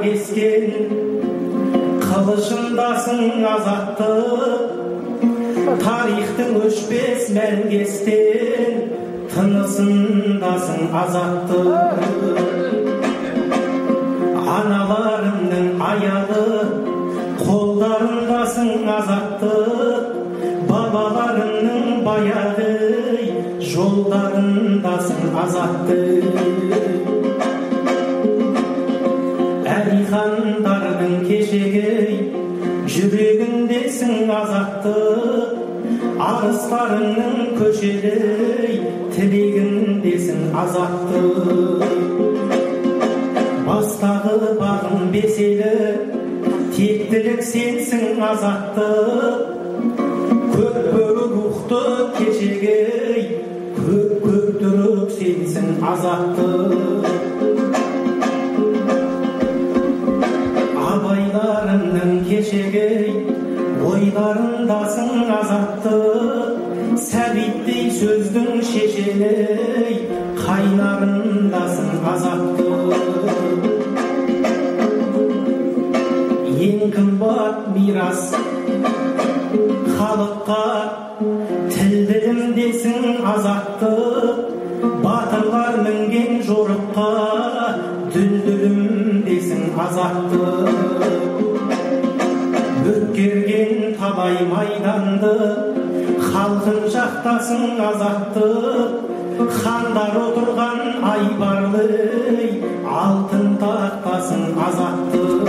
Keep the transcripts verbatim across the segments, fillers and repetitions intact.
кескен қылышындасың азаттық, тарихтың өшпес мәңгестен тынысындасың азаттық. Аналарымның аялы қолдарындасың азаттық, бабаларымның баяғы жолдарындасың азаттық. Әлихандардың кешегі жүрегіндесің азаттық, арыстарыңның көшелі тілегіндесің азаттық. Бастағы бағым беселі тектілік сенсің азаттық, көк бөрі рухты кешегі көк көктүрік сенсің азаттық. Абайларымның кешегі ойларындасың азаттық, сәбиттей сөздің шешені қайнарындасың азаттық. Ең қымбат мирас халыққа тіл ділімдесің азаттық, батырлар мінген жорыққа дүлдүлімдесің азаттық. Өткерген талай майданды халқын жақтасың азаттық, хандар отырған айбарлы алтын тақтасың азаттық.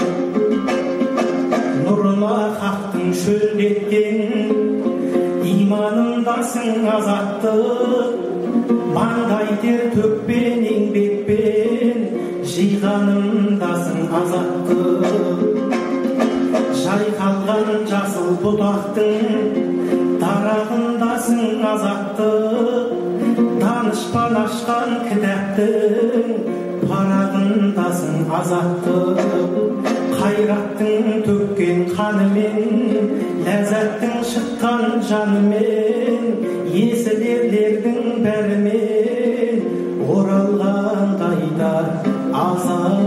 Нұрына хақтың шөлдеткен иманындасың азаттық, маңдай тер төкпен еңбекпен жиғанымдасың азаттық. Жайқалған жасыл бұтақтың дарағындасың азаттық, данышпан ашқан кітаптың парағындасың азаттық. Қайраттың төккен қанымен, ләззаттың шыққан жанымен, есілерлердің бәрімен оралған қайда азат